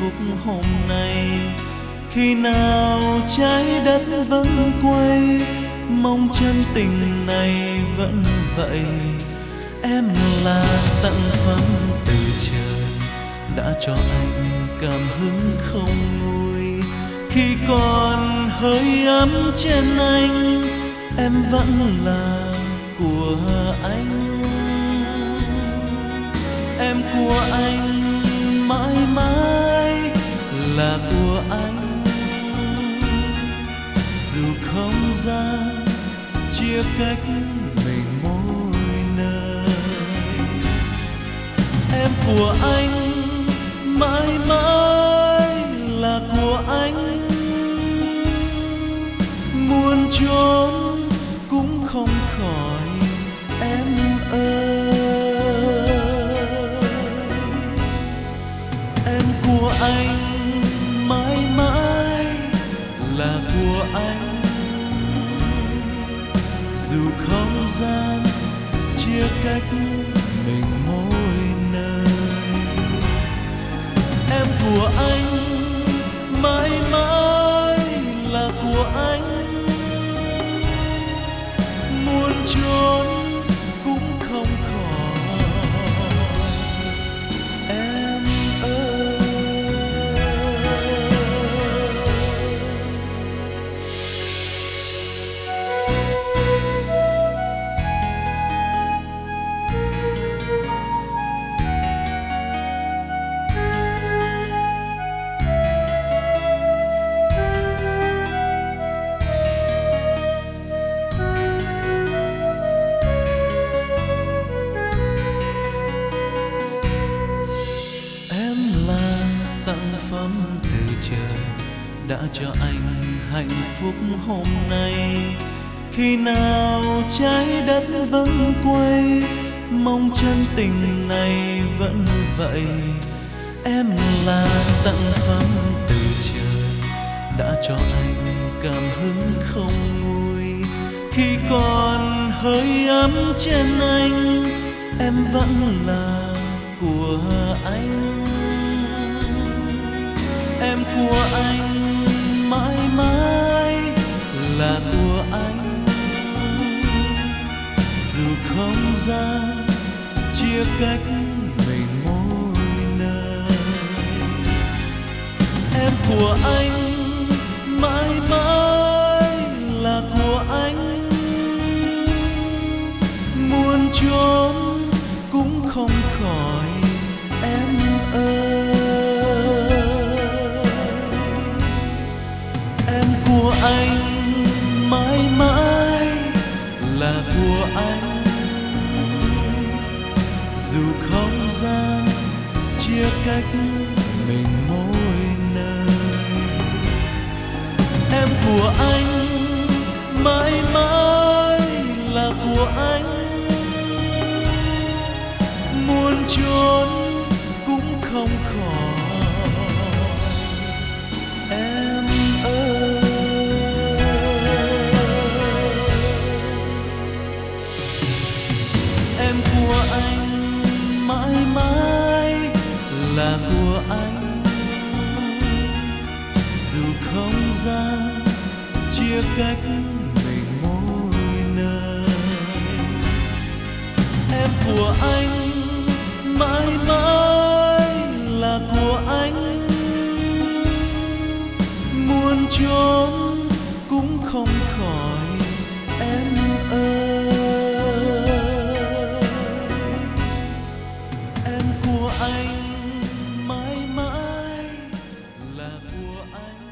phúc hôm nay. Khi nào trái đất vẫn quay, mong chân tình này vẫn vậy. Em là tặng phẩm từ trời, đã cho anh cảm hứng không nguôi. Khi còn hơi ấm trên anh, em vẫn là của anh. Em của anh mãi mãi là của anh. Dù không gian chia cách mình mỗi nơi, em của anh mãi mãi là của anh. Muốn trốn cũng không khỏi em ơi. Em của anh mãi mãi là của anh. Dù không gian chia cách mình mỗi nơi, em của anh mãi mãi là của anh. Muốn trốn cũng không khỏi em ơi. Tặng phẩm từ trời, đã cho anh hạnh phúc hôm nay. Khi nào trái đất vẫn quay, mong chân tình này vẫn vậy. Em là tặng phẩm từ trời, đã cho anh cảm hứng không nguôi. Khi còn hơi ấm trên anh, em vẫn là của anh. Em của anh mãi mãi là của anh. Dù không gian chia cách mình mỗi nơi, em của anh mãi mãi là của anh. Muốn trốn cũng không khỏi em ơi. Của anh mãi mãi là của anh. Dù không gian chia cách mình mỗi nơi, em của anh mãi mãi là của anh. Muốn trốn cũng không khỏi em ơi. Em của anh mãi mãi là của anh. Dù không gian chia cách mình mỗi nơi, em của anh mãi mãi là của anh. Muốn trốn cũng không khỏi em ơi. Em của anh mãi mãi là của anh.